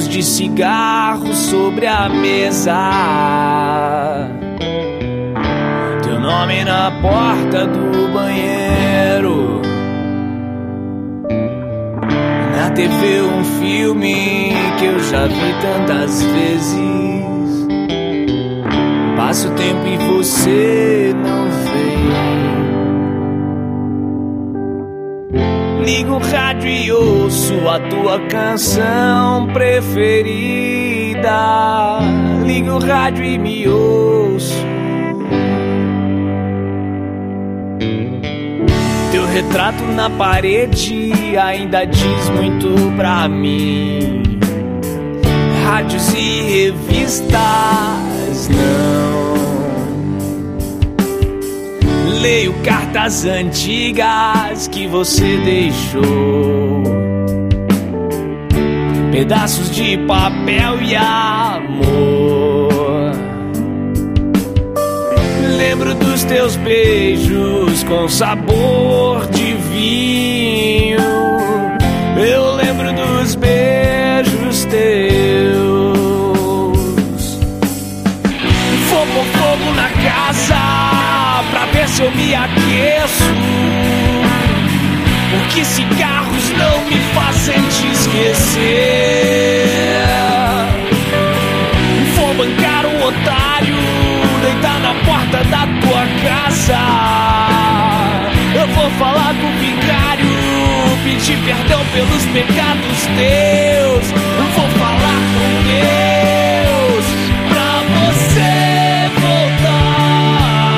Tocos de cigarro sobre a mesa, teu nome na porta do banheiro. Na TV um filme que eu já vi tantas vezes. Passa o tempo e você não vem. Ligo o rádio e ouço a tua canção preferida. Ligo o rádio e me ouço. Teu retrato na parede ainda diz muito pra mim. Rádios e revistas não. Leio cartas antigas que você deixou, pedaços de papel e amor. Lembro dos teus beijos com sabor de vinho. Eu lembro dos beijos teus. Vou pôr fogo na casa pra ver se eu me aqueço, porque cigarros não me fazem te esquecer. Vou bancar um otário, deitar na porta da tua casa. Eu vou falar com o vigário, pedir perdão pelos pecados teus. Eu vou falar com Deus pra você voltar.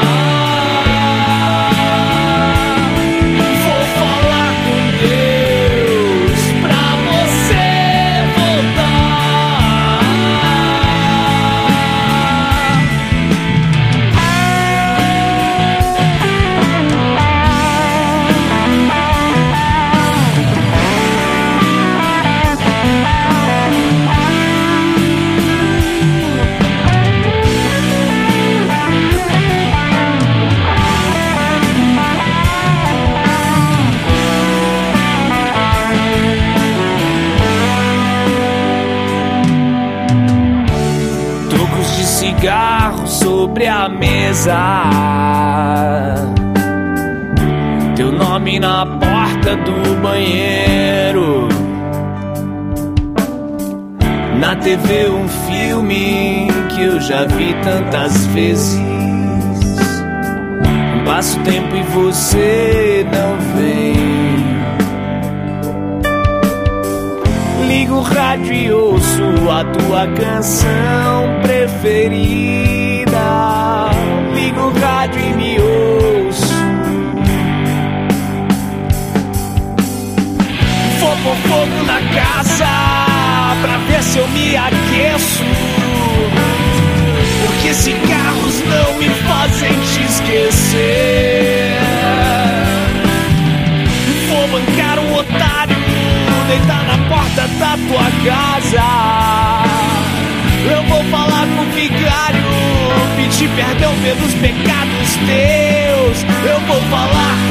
Vou falar com Deus pra você voltar. Tocos de cigarro sobre a mesa, teu nome na porta do banheiro. Na TV um filme que eu já vi tantas vezes. Passa o tempo e você não vem. Ligo o rádio e ouço a tua canção preferida. Ligo o rádio e me ouço. Vou pôr fogo na casa pra ver se eu me aqueço, porque cigarros não me fazem te esquecer. Vou bancar um otário, deitar na porta da tua casa. Eu vou falar com o vigário, pedir perdão pelos pecados teus. Eu vou falar